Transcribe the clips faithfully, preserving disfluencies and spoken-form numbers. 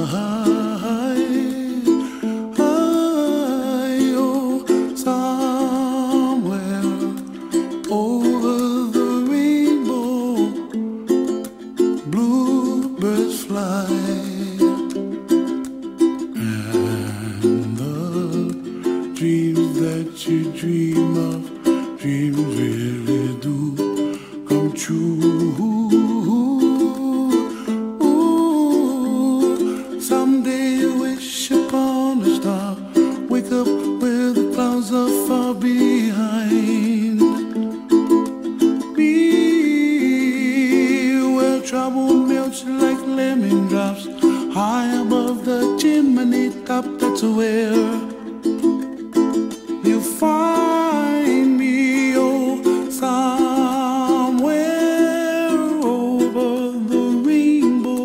oh, somewhere over the rainbow, bluebirds fly, and the dreams that you dream of, dreams really do come true. Ooh, someday you wish upon a star, wake up where the clouds are far behind me, where trouble melts like lemon drops, high above the chimney top. That's where you find me, oh, somewhere over the rainbow,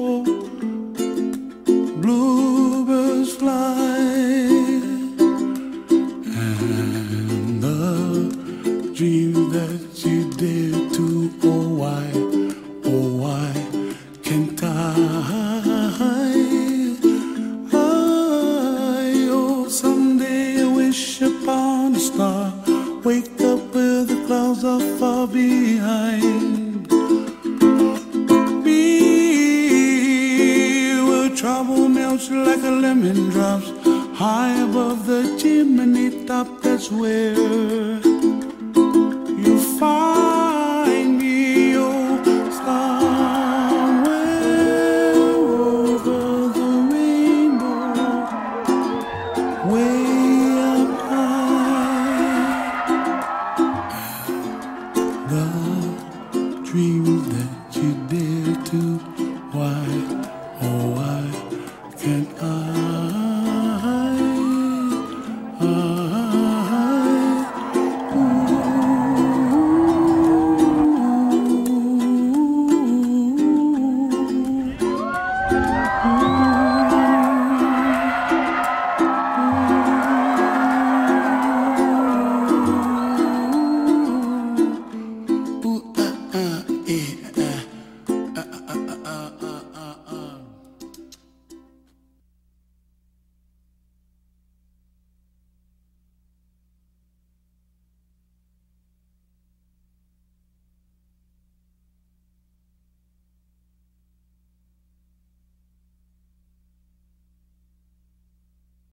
bluebirds fly, and the dreams that you dare to, oh why, oh why can't I? Upon a star, wake up where the clouds are far behind me, where trouble melts like a lemon drops, high above the chimney top. That's where you find me, oh, somewhere over the rainbow, way the dreams that you dare to, why, oh why can't I?